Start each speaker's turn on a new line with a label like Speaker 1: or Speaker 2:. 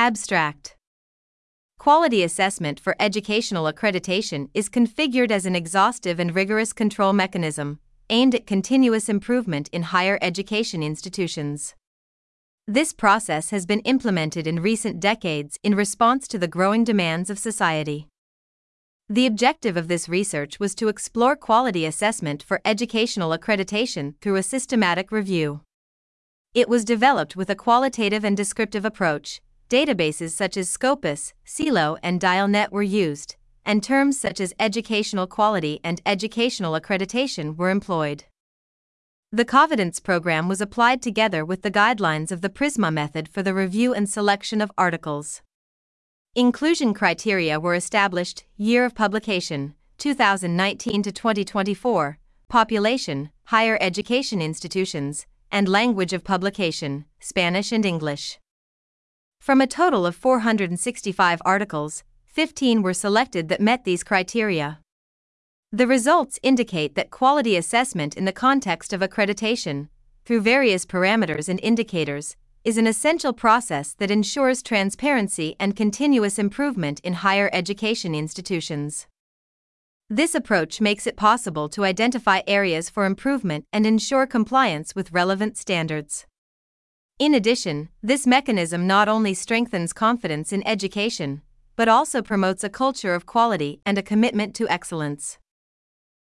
Speaker 1: Abstract. Quality assessment for educational accreditation is configured as an exhaustive and rigorous control mechanism aimed at continuous improvement in higher education institutions. This process has been implemented in recent decades in response to the growing demands of society. The objective of this research was to explore quality assessment for educational accreditation through a systematic review. It was developed with a qualitative and descriptive approach. Databases such as Scopus, CELO, and DialNet were used, and terms such as educational quality and educational accreditation were employed. The Covidence program was applied together with the guidelines of the PRISMA method for the review and selection of articles. Inclusion criteria were established: year of publication, 2019 to 2024, population, higher education institutions, and language of publication, Spanish and English. From a total of 465 articles, 15 were selected that met these criteria. The results indicate that quality assessment in the context of accreditation, through various parameters and indicators, is an essential process that ensures transparency and continuous improvement in higher education institutions. This approach makes it possible to identify areas for improvement and ensure compliance with relevant standards. In addition, this mechanism not only strengthens confidence in education, but also promotes a culture of quality and a commitment to excellence.